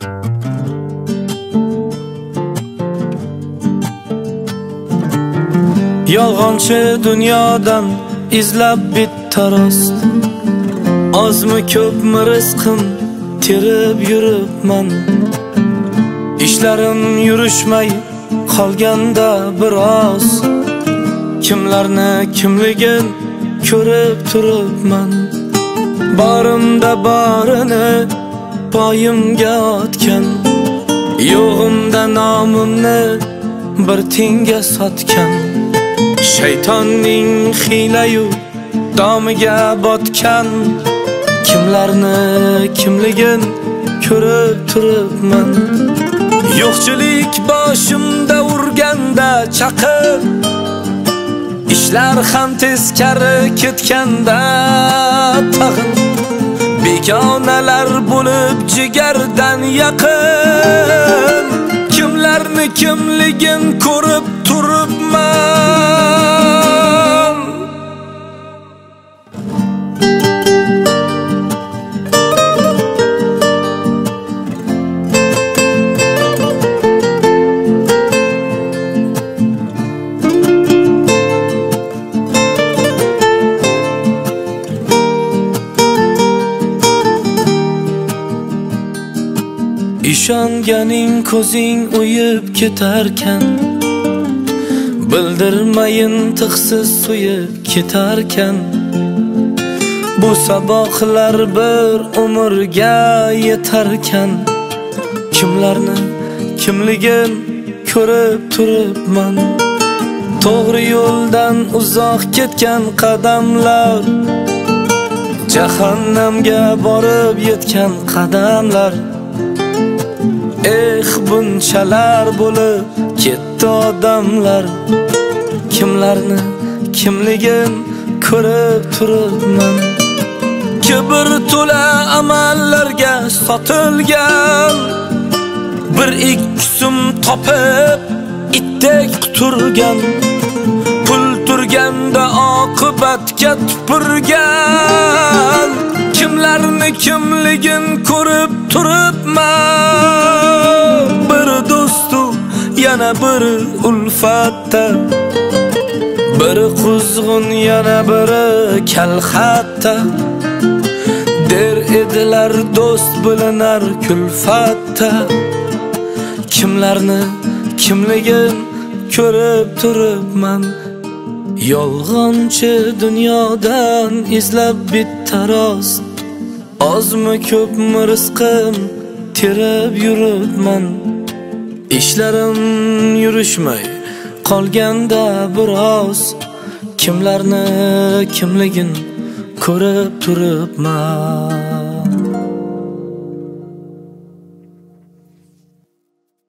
Yolg'onchi dunyodan izlab bitta rost, ozmi ko'pmi rizqim terib yuribman. Ishlarim yurishmay qolganda biroz, kimlarni kimligin ko'rib turibman. Borimda borini poyimga otgan, yo'g'imda nomimni bir tinga sotgan. Shaytonning hiylayu domiga botgan, kimlarni kimligin ko'rib turibman. Yo'qchilik boshimda urganda chaqib, ishlar ham teskari ketganda tag'in, begonalar bo'lib jigardan yaqin, kimlarni kimligin ko'rib turibman. Ishonganing ko'zing o'yib ketarkan, bildirmayin tig'siz suyib ketarkan. Bu saboqlar bir umrga yetarkan, kimlarni kimligin ko'rib turibman. To'g'ri yo'ldan uzoq ketgan qadamlar, jahannamga borib yetgan qadamlar. Bunchalar bo'lib ketdi odamlar, kimlarni kimligin ko'rib turibman. Kibr to'la amallarga sotilgan, bir ikki so'm topib itdek quturgan, pul turganda oqibatga tupurgan, kimlarni kimligin ko'rib turibman. Bir do'stu yana biri ulfatda, biri quzg'un yana biri kalxatda. Der edilar do'st bilinar kulfatda, kimlarni kimligin ko'rib turibman. Yolg'onchi dunyodan izlab bitta rost, ozmi ko'pmi rizqim terib yuribman. Ishlarim yurishmay qolganda biroz, kimlarni kimligin ko'rib turibman.